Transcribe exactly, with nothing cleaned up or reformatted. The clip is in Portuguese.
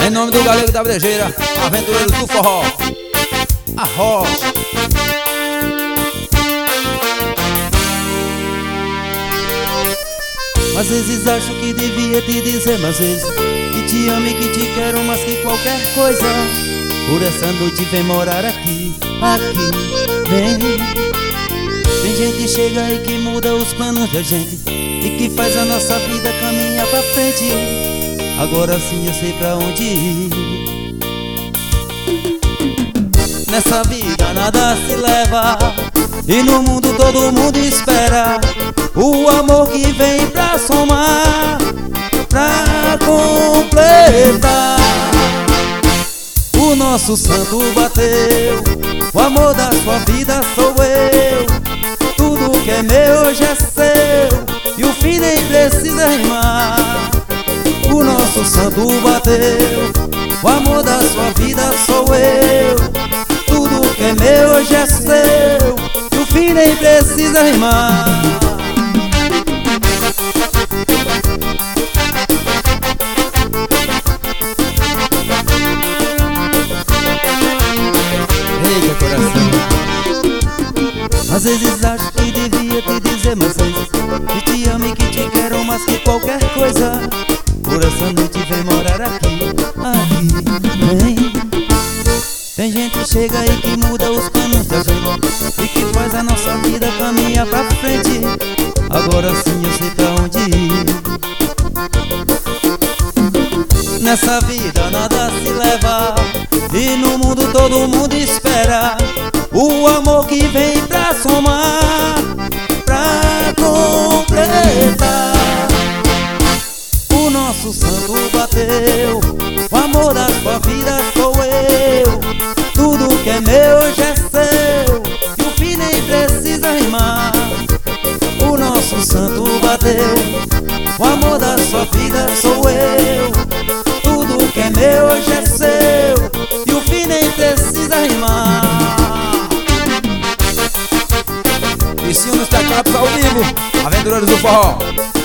Em nome do Galego da Brejeira, aventureiros do forró, a rocha. Às vezes acho que devia te dizer mais vezes que te amo e que te quero mais que qualquer coisa. Por essa noite vem morar aqui, aqui, vem. Tem gente que chega e que muda os planos da gente e que faz a nossa vida caminhar pra frente. Agora sim eu sei pra onde ir. Nessa vida nada se leva e no mundo todo mundo espera o amor que vem pra somar, pra completar. O nosso santo bateu, o amor da sua vida sou eu. Tudo que é meu hoje é seu e o fim nem precisa rimar. O nosso santo bateu, o amor da sua vida sou eu. Tudo que é meu hoje é seu e o fim nem precisa rimar. Eita coração, às vezes acho que devia te dizer mais vezes que te amo e que te quero mais que qualquer coisa. Por essa noite vem morar aqui, aqui, vem. Tem gente que chega e que muda os planos da gente e que faz a nossa vida caminhar pra frente. Agora sim eu sei pra onde ir. Nessa vida nada se leva e no mundo todo mundo espera o amor que vem pra somar, pra completar. O nosso santo bateu, o amor da sua vida sou eu. Tudo que é meu hoje é seu e o fim nem precisa rimar. O nosso santo bateu, o amor da sua vida sou eu. Tudo que é meu hoje é seu e o fim nem precisa rimar. E se nos teclados ao vivo, aventureiros do forró.